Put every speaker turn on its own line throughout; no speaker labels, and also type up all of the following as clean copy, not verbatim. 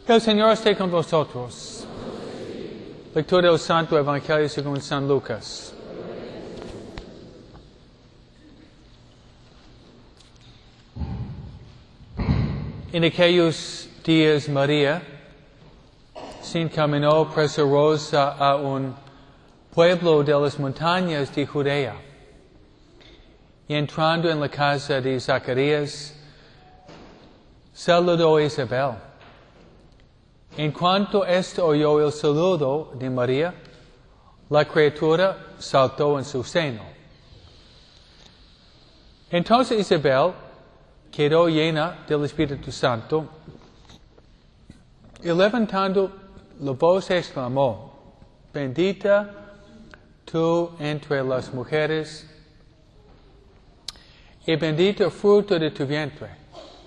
El Señor esté con vosotros. Lectura del Santo Evangelio según San Lucas. En aquellos días María se encaminó presurosa a un pueblo de las montañas de Judea. Y entrando en la casa de Zacarías, saludó a Isabel. En cuanto ésta oyó el saludo de María, la criatura saltó en su seno. Entonces Isabel quedó llena del Espíritu Santo y levantando la voz exclamó: Bendita tú entre las mujeres y bendito el fruto de tu vientre.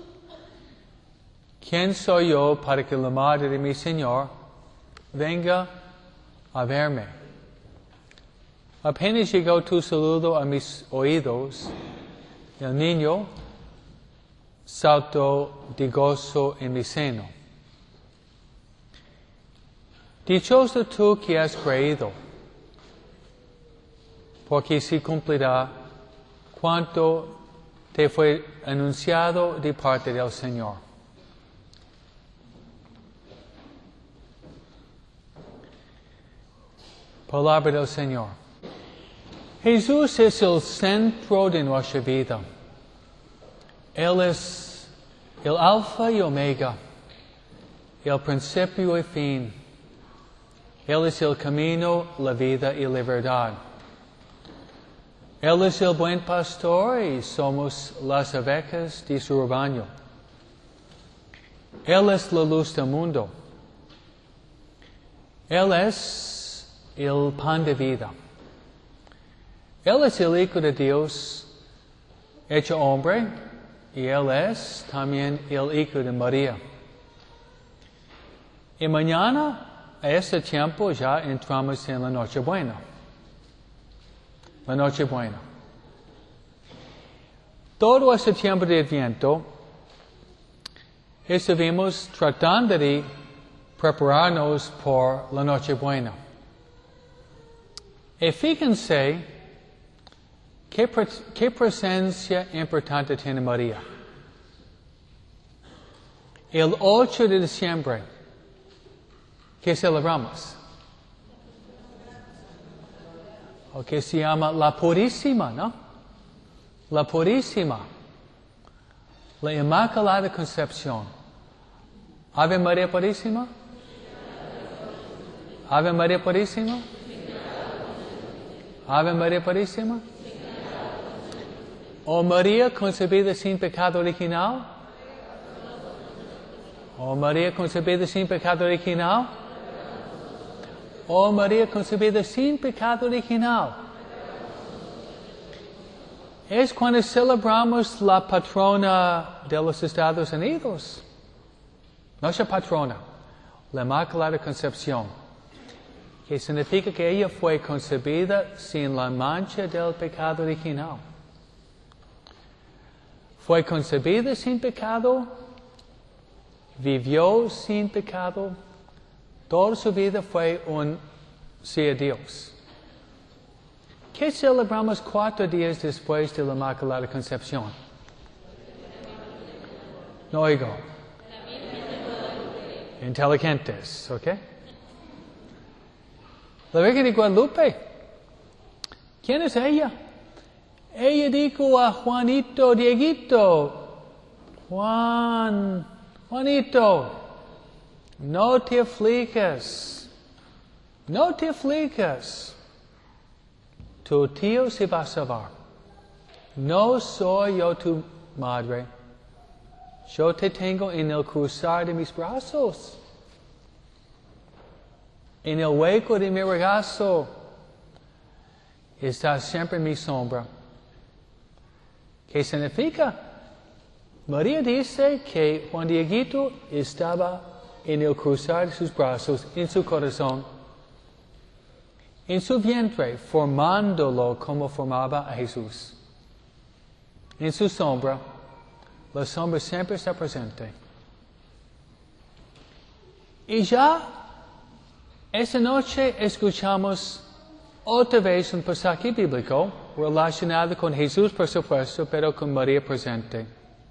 ¿Quién soy yo para que la madre de mi Señor venga a verme? Apenas llegó tu saludo a mis oídos, el niño saltó de gozo en mi seno. Dichosa tú que has creído, porque se cumplirá cuanto te fue anunciado de parte del Señor. Palabra del Señor. Jesús es el centro de nuestra vida. Él es el alfa y omega, el principio y fin. Él es el camino, la vida y la verdad. Él es el buen pastor y somos las ovejas de su rebaño. Él es la luz del mundo. Él es el pan de vida. Él es el Hijo de Dios hecho hombre y Él es también el Hijo de María. Y mañana, a este tiempo, ya entramos en la Nochebuena. La Nochebuena. Todo este tiempo de Adviento estuvimos tratando de prepararnos por la Nochebuena. Y fíjense qué presencia importante tiene María. El 8 de diciembre, ¿qué celebramos? O que se llama la Purísima, ¿no? La Purísima. La Inmaculada Concepción. Ave María Purísima. Ave María Purísima. Ave María Purísima. O María concebida sin pecado original. O María concebida sin pecado original. O María concebida sin pecado original. Es cuando celebramos la patrona de los Estados Unidos. Nuestra patrona, la Inmaculada Concepción. Que significa que ella fue concebida sin la mancha del pecado original. Fue concebida sin pecado, vivió sin pecado, toda su vida fue un sí a Dios. ¿Qué celebramos 4 días después de la Inmaculada Concepción? No oigo. Inteligentes, ¿ok? La Virgen de Guadalupe. ¿Quién es ella? Ella dijo a Juanito, Dieguito, Juanito, no te aflijas, no te aflijas. Tu tío se va a salvar. No soy yo tu madre. Yo te tengo en el cruzar de mis brazos. En el hueco de mi regazo está siempre mi sombra. ¿Qué significa? María dice que Juan Dieguito estaba en el cruzar de sus brazos, en su corazón, en su vientre, formándolo como formaba a Jesús. En su sombra, la sombra siempre está presente. Y ya esta noche escuchamos otra vez un pasaje bíblico relacionado con Jesús, por supuesto, pero con María presente.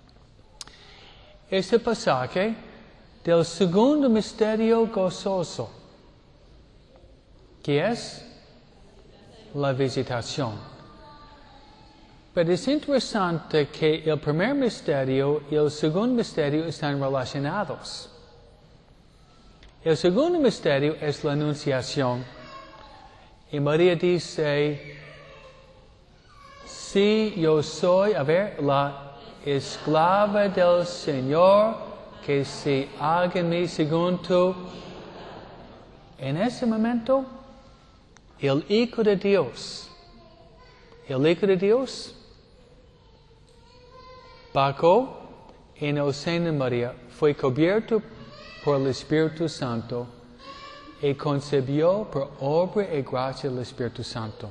Este pasaje del segundo misterio gozoso, que es la visitación. Pero es interesante que el primer misterio y el segundo misterio están relacionados. El segundo misterio es la Anunciación. Y María dice, si yo soy, la esclava del Señor, que se haga en mí según tú. En ese momento, el Hijo de Dios, bajó en el seno de María, fue cubierto por el Espíritu Santo y concebió por obra y gracia del Espíritu Santo.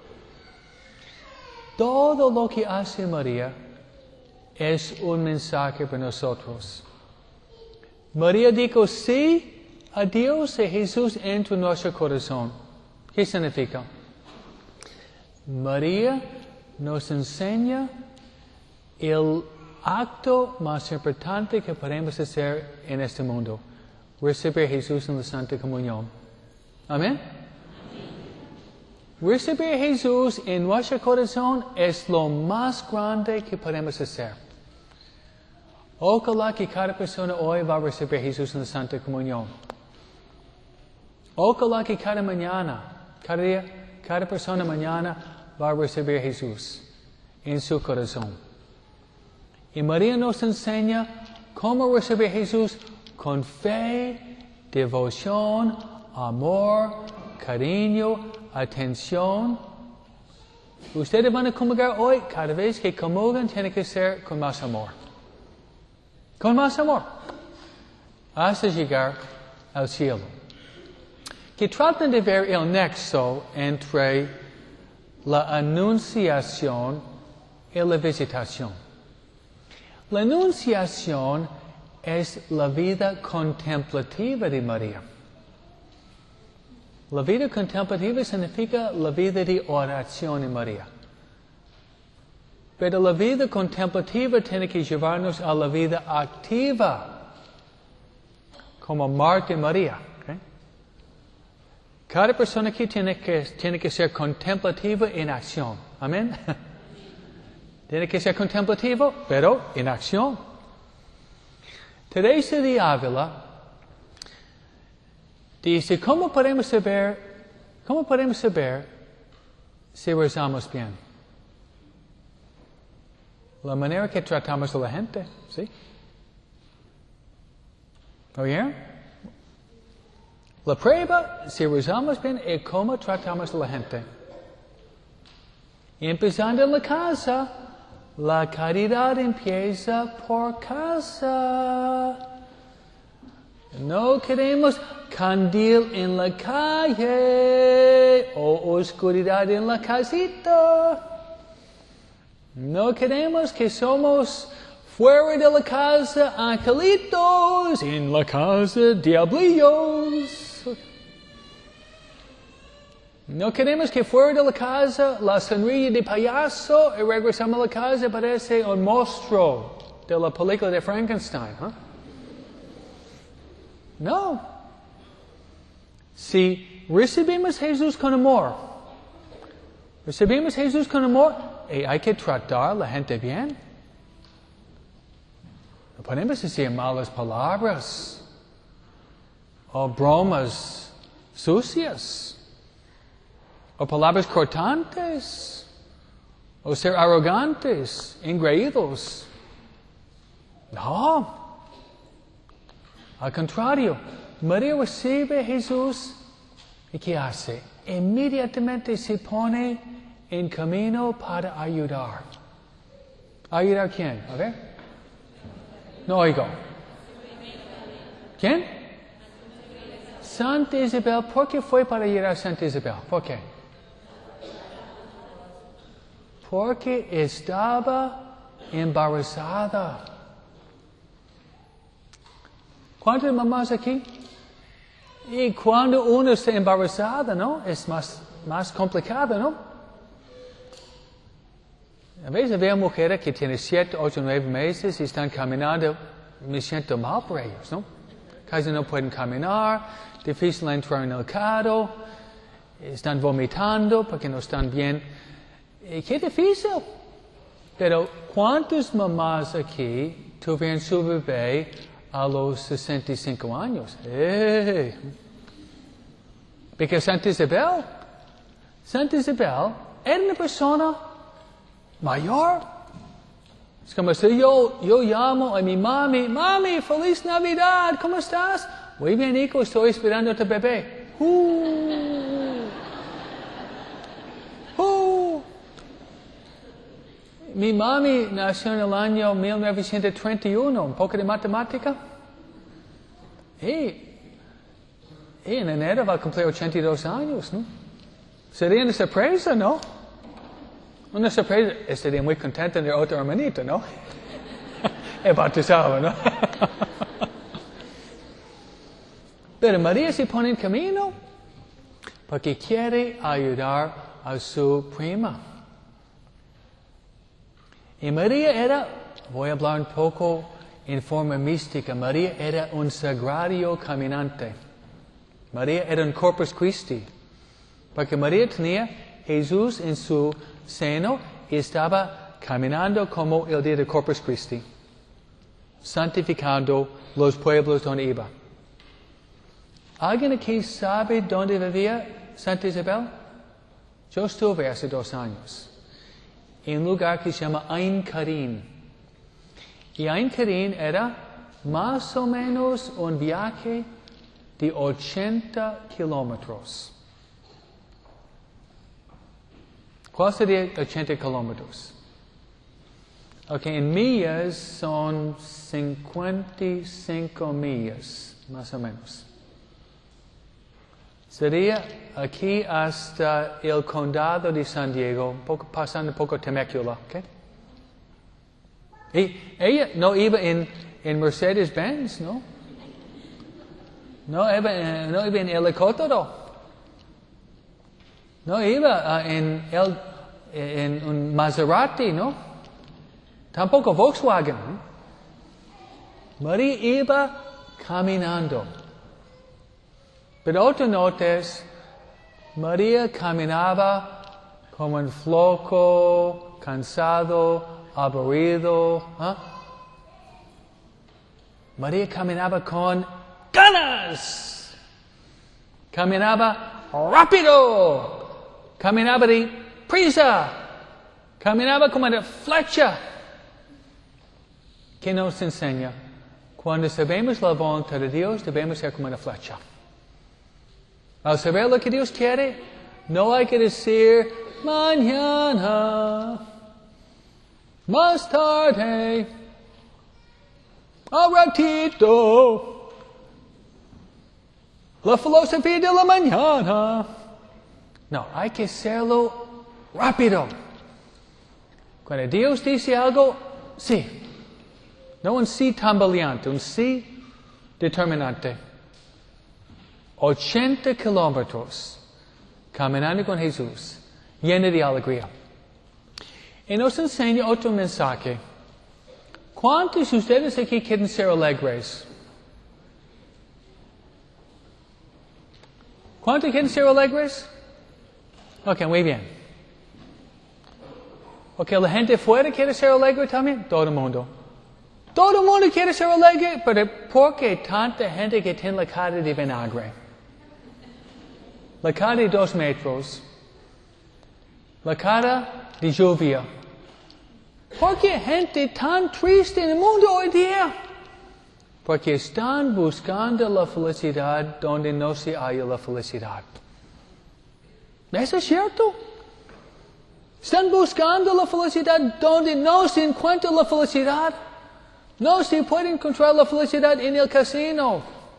Todo lo que hace María es un mensaje para nosotros. María dijo sí a Dios y Jesús entró en nuestro corazón. ¿Qué significa? María nos enseña el acto más importante que podemos hacer en este mundo. Recibir a Jesús en la Santa Comunión. Amén. Recibir a Jesús en nuestro corazón es lo más grande que podemos hacer. Ojalá que cada persona hoy va a recibir a Jesús en la Santa Comunión. Ojalá que cada mañana, cada día, cada persona mañana va a recibir a Jesús en su corazón. Y María nos enseña cómo recibir a Jesús con fe, devoción, amor, cariño, atención. Ustedes van a comulgar hoy, cada vez que comulgan tiene que ser con más amor. Con más amor. Hasta llegar al cielo. Que traten de ver el nexo entre la anunciación y la visitación. La anunciación es la vida contemplativa de María. La vida contemplativa significa la vida de oración de María. Pero la vida contemplativa tiene que llevarnos a la vida activa, como Marta y María. ¿Okay? Cada persona aquí tiene que ser contemplativa en acción. Amén. Tiene que ser contemplativo, pero en acción. Teresa de Ávila dice, ¿cómo podemos saber si rezamos bien? La manera que tratamos a la gente, ¿sí? ¿Oyeron? La prueba, si rezamos bien, es cómo tratamos a la gente. Y empezando en la casa, la caridad empieza por casa. No queremos candil en la calle o oscuridad en la casita. No queremos que somos fuera de la casa angelitos, en la casa diablillos. No queremos que fuera de la casa la sonrisa de payaso y regresamos a la casa parece un monstruo de la película de Frankenstein. No. Si recibimos a Jesús con amor, y hay que tratar a la gente bien. No podemos decir malas palabras o bromas sucias o palabras cortantes o ser arrogantes, engreídos. No. Al contrario, María recibe a Jesús y ¿qué hace? Inmediatamente se pone en camino para ayudar. ¿Ayudar quién? A ver. No oigo. ¿Quién? Santa Isabel. ¿Por qué fue para ayudar a Santa Isabel? ¿Por qué? Porque estaba embarazada. ¿Cuántas mamás aquí? Y cuando uno está embarazada, ¿no? Es más complicado, ¿no? A veces veo mujeres que tienen 7, 8, 9 meses y están caminando, me siento mal por ellos, ¿no? Casi no pueden caminar, difícil entrar en el carro, están vomitando porque no están bien. ¡Qué difícil! Pero, ¿cuántas mamás aquí tuvieron su bebé a los 65 años? ¡Hey! Porque Santa Isabel era una persona mayor. Es como si yo llamo a mi mami, feliz Navidad, ¿cómo estás? Muy bien, hijo, estoy esperando a tu bebé. Mi mami nació en el año 1931, un poco de matemática. Y en enero va a cumplir 82 años, ¿no? Sería una sorpresa, ¿no? Una sorpresa, estaría muy contenta de otro hermanito, ¿no? Es bautizado, ¿no? Pero María se pone en camino porque quiere ayudar a su prima. Y María era, voy a hablar un poco en forma mística, María era un sagrario caminante. María era un Corpus Christi. Porque María tenía Jesús en su seno y estaba caminando como el día de Corpus Christi, santificando los pueblos donde iba. ¿Alguien aquí sabe dónde vivía Santa Isabel? Yo estuve hace 2 años en un lugar que se llama Ain Karim. Y Ain Karim era más o menos un viaje de 80 kilómetros. ¿Cuál sería 80 kilómetros? Ok, en millas son 55 millas, más o menos. Sería aquí hasta el condado de San Diego, pasando un poco Temecula, ¿ok? Y ella no iba en Mercedes-Benz, ¿no? No iba en helicóptero. No iba en un Maserati, ¿no? Tampoco Volkswagen. María iba caminando. Pero otro notas, María caminaba como un floco, cansado, aburrido. ¿Eh? María caminaba con ganas. Caminaba rápido. Caminaba de prisa. Caminaba como una flecha. ¿Qué nos enseña? Cuando sabemos la voluntad de Dios, debemos ser como una flecha. Al saber lo que Dios quiere, no hay que decir mañana, más tarde, al ratito, la filosofía de la mañana. No, hay que hacerlo rápido. Cuando Dios dice algo, sí. No un sí tambaleante, un sí determinante. 80 kilómetros caminando con Jesús, lleno de alegría. Y nos enseña otro mensaje. ¿Cuántos de ustedes aquí quieren ser alegres? ¿Cuántos quieren ser alegres? Ok, muy bien. Ok, la gente fuera quiere ser alegre también. Todo el mundo. Todo el mundo quiere ser alegre, pero ¿por qué tanta gente que tiene la cara de vinagre? La cara de 2 metros. La cara de lluvia. ¿Por qué gente tan triste en el mundo hoy día? Porque están buscando la felicidad donde no se halla la felicidad. ¿Eso es cierto? Están buscando la felicidad donde no se encuentra la felicidad. No se puede encontrar la felicidad en el casino,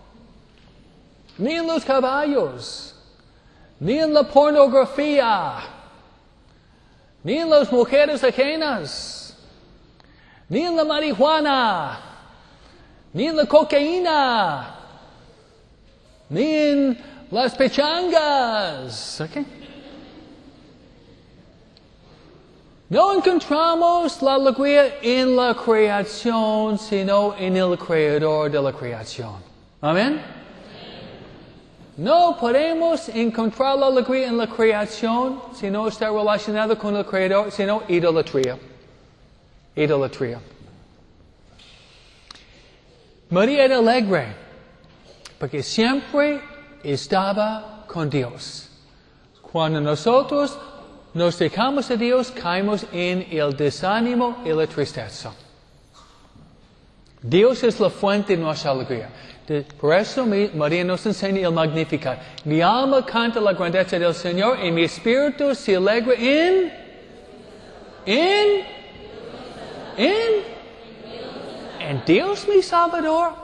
ni en los caballos, ni en la pornografía, ni en las mujeres ajenas, ni en la marihuana, ni en la cocaína. ni en las pechangas. ¿Okay? No encontramos la alegría en la creación, sino en el creador de la creación. Amén. No podemos encontrar la alegría en la creación si no está relacionado con el creador, sino idolatría. Idolatría. María era alegre porque siempre estaba con Dios. Cuando nosotros nos dejamos de Dios, caemos en el desánimo y la tristeza. Dios es la fuente de nuestra alegría. Por eso María nos enseña el Magnificat. Mi alma canta la grandeza del Señor y mi espíritu se alegra en Dios mi Salvador.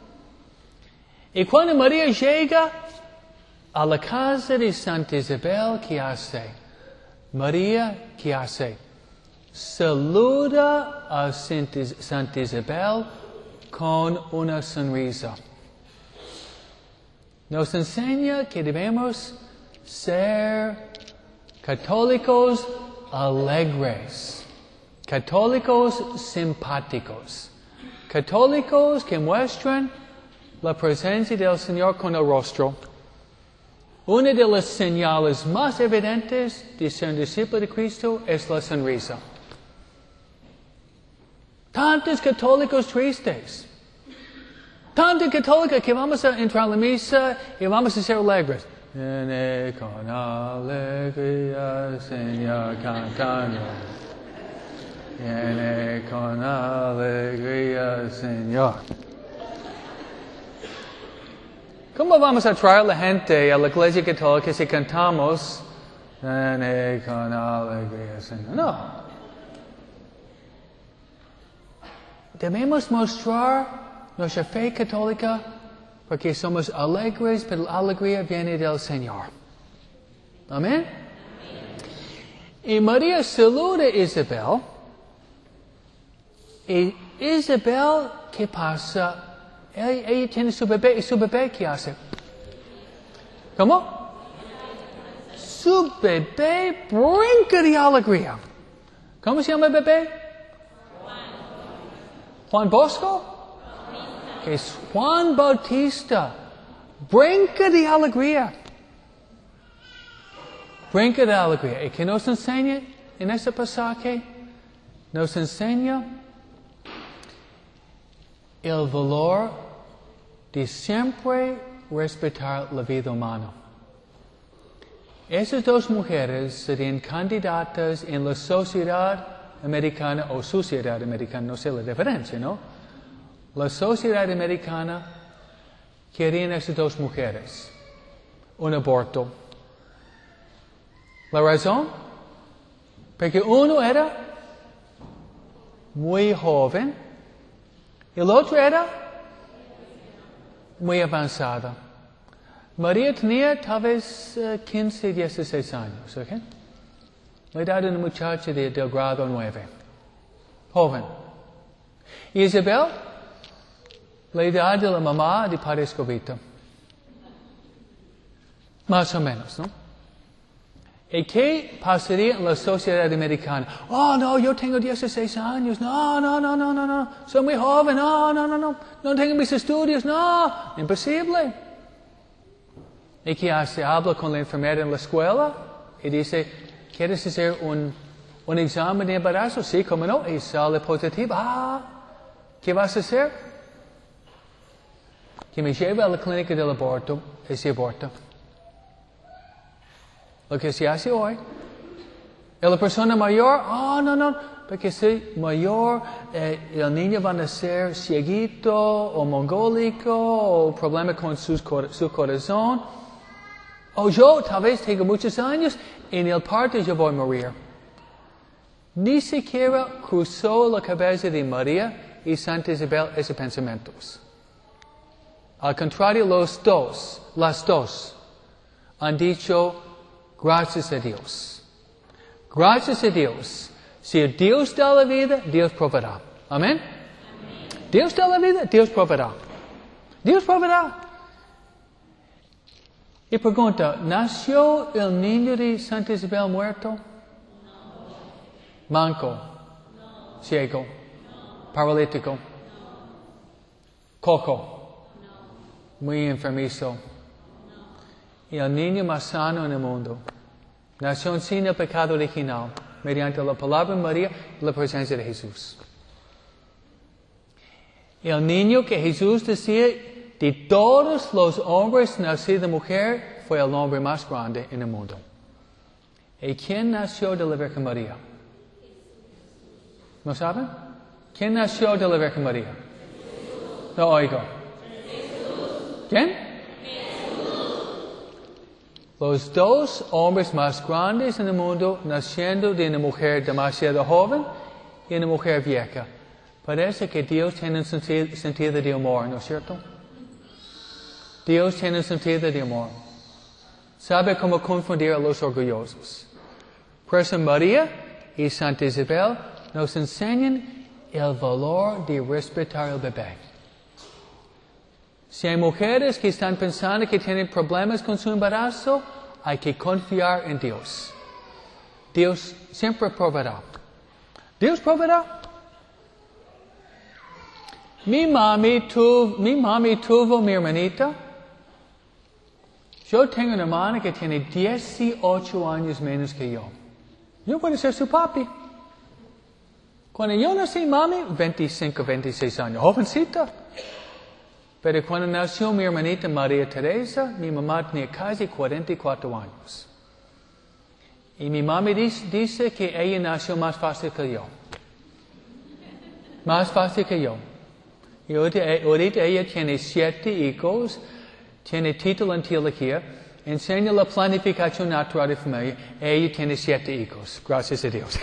Y cuando María llega a la casa de Santa Isabel, ¿qué hace? María, ¿qué hace? Saluda a Santa Isabel con una sonrisa. Nos enseña que debemos ser católicos alegres, católicos simpáticos, católicos que muestran la presencia del Señor con el rostro. Una de las señales más evidentes de ser un discípulo de Cristo es la sonrisa. Tantos católicos tristes. Tantos católicos que vamos a entrar a la misa y vamos a ser alegres. Viene con alegría, Señor, cantando. Viene con alegría, Señor. ¿Cómo vamos a traer a la gente a la iglesia católica si cantamos "Viene con alegría, Señor"? No. Debemos mostrar nuestra fe católica porque somos alegres, pero la alegría viene del Señor. Amén. Y María saluda a Isabel. Y Isabel, ¿qué pasa? Ella tiene su bebé, y su bebé, ¿qué hace? ¿Cómo? Su bebé brinca de alegría. ¿Cómo se llama el bebé? Juan Bosco? Que es Juan Bautista. Brinca de alegría. Brinca de alegría. ¿Y qué nos enseña en este pasaje? Nos enseña el valor de siempre respetar la vida humana. Esas dos mujeres serían candidatas en la sociedad americana o sociedad americana, no sé la diferencia, ¿no? La sociedad americana querían esas dos mujeres un aborto. ¿La razón? Porque uno era muy joven y el otro era muy avanzado. María tenía tal vez 15, 16 años, ¿ok? La edad de una muchacha del grado 9. Joven. Y Isabel, la edad de la mamá de Padre Escobito. Más o menos, ¿no? ¿Y qué pasaría en la sociedad americana? Oh, no, yo tengo 16 años. No. Soy muy joven. No. No tengo mis estudios. No. Imposible. ¿Y qué hace? Habla con la enfermera en la escuela y dice, ¿quieres hacer un examen de embarazo? Sí, cómo no. Y sale positiva. ¿Qué vas a hacer? Que me lleve a la clínica del aborto y se aborta. Lo que se hace hoy. Y la persona mayor, no, porque si mayor, el niño va a nacer cieguito o mongólico o problema con su corazón. O yo tal vez tengo muchos años, en el parto yo voy a morir. Ni siquiera cruzó la cabeza de María y Santa Isabel esos pensamientos. Al contrario, las dos han dicho, gracias a Dios. Gracias a Dios. Si Dios da la vida, Dios proveerá. Amén. Dios da la vida, Dios proveerá. Dios proveerá. Y pregunta, ¿nació el niño de Santa Isabel muerto? Manco, ciego, paralítico, cojo, muy enfermizo. Y el niño más sano en el mundo. Nació sin el pecado original, mediante la palabra de María y la presencia de Jesús. El niño que Jesús decía, de todos los hombres nacidos de mujer, fue el hombre más grande en el mundo. ¿Y quién nació de la Virgen María? ¿No saben? ¿Quién nació de la Virgen María? No oigo. ¿Quién? Los dos hombres más grandes en el mundo naciendo de una mujer demasiado joven y una mujer vieja. Parece que Dios tiene un sentido de amor, ¿no es cierto? Dios tiene un sentido de amor. Sabe cómo confundir a los orgullosos. Por eso María y Santa Isabel nos enseñan el valor de respetar al bebé. Si hay mujeres que están pensando que tienen problemas con su embarazo, hay que confiar en Dios. Dios siempre proveerá. Dios proveerá. Mi mami tuvo mi hermanita. Yo tengo una hermana que tiene 18 años menos que yo. Yo puedo ser su papi. Cuando yo nací, mami, 25, 26 años, jovencita. Pero cuando nació mi hermanita María Teresa, mi mamá tenía casi 44 años. Y mi mamá dice que ella nació más fácil que yo. Más fácil que yo. Y ahorita ella tiene 7 hijos, tiene título en teología, enseña la planificación natural de familia. Ella tiene 7 hijos, gracias a Dios.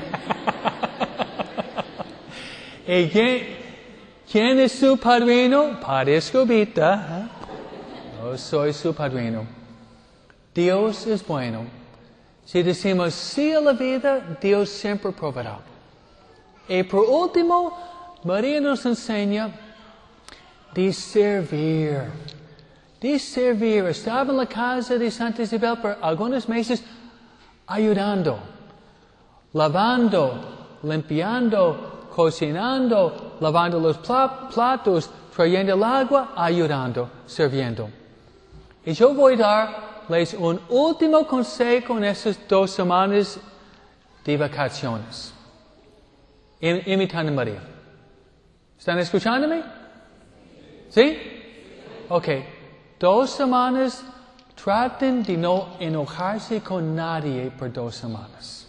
¿Y quién es su padrino? Padre Escobita. Yo soy su padrino. Dios es bueno. Si decimos sí a la vida, Dios siempre proveerá. Y por último, María nos enseña de servir. De servir. Estaba en la casa de Santa Isabel por algunos meses ayudando, lavando, limpiando, cocinando, lavando los platos, trayendo el agua, ayudando, sirviendo. Y yo voy a darles un último consejo en estas 2 semanas de vacaciones. Imitando a María. ¿Están escuchándome? ¿Sí? Ok. 2 semanas, traten de no enojarse con nadie por 2 semanas.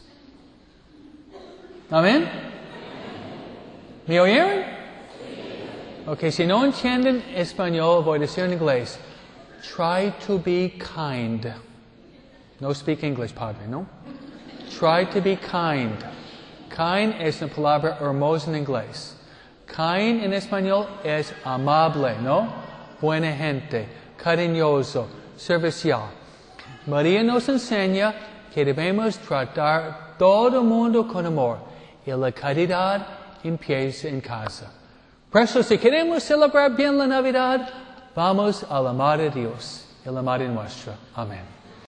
¿Amén? ¿Me oyeron? Ok, si no entienden español, voy a decir en inglés. Try to be kind. No speak English, Padre, ¿no? Try to be kind. Kind es una palabra hermosa en inglés. Kind en español es amable, ¿no? Buena gente, cariñoso, servicial. María nos enseña que debemos tratar todo el mundo con amor y la caridad empieza en casa. Por eso, si queremos celebrar bien la Navidad, vamos a la Madre de Dios y la Madre nuestra. Amén.